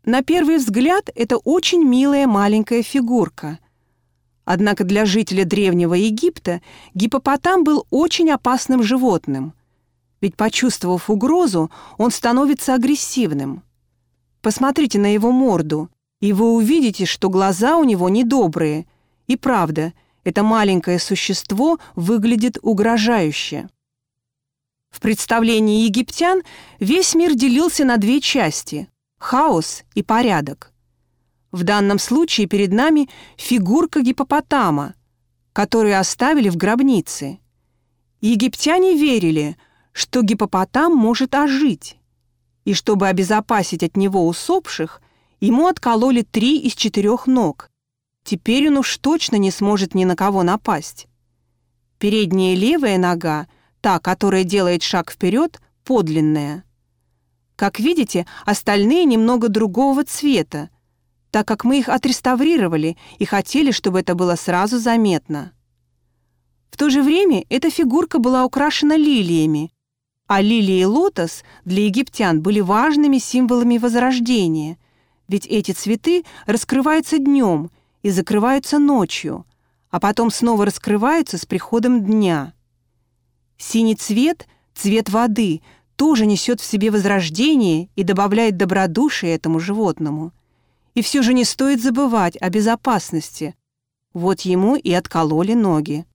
На первый взгляд это очень милая маленькая фигурка. Однако для жителя Древнего Египта гиппопотам был очень опасным животным, ведь, почувствовав угрозу, он становится агрессивным. Посмотрите на его морду, и вы увидите, что глаза у него недобрые. И правда, это маленькое существо выглядит угрожающе. В представлении египтян весь мир делился на две части – хаос и порядок. В данном случае перед нами фигурка гиппопотама, которую оставили в гробнице. Египтяне верили, что гиппопотам может ожить, и чтобы обезопасить от него усопших, ему откололи 3 из 4 ног. Теперь он уж точно не сможет ни на кого напасть. Передняя левая нога, та, которая делает шаг вперед, подлинная. Как видите, остальные немного другого цвета, так как мы их отреставрировали и хотели, чтобы это было сразу заметно. В то же время эта фигурка была украшена лилиями, а лилии и лотос для египтян были важными символами возрождения, ведь эти цветы раскрываются днем и закрываются ночью, а потом снова раскрываются с приходом дня. Синий цвет, цвет воды, тоже несет в себе возрождение и добавляет добродушие этому животному. И все же не стоит забывать о безопасности. Вот ему и откололи ноги.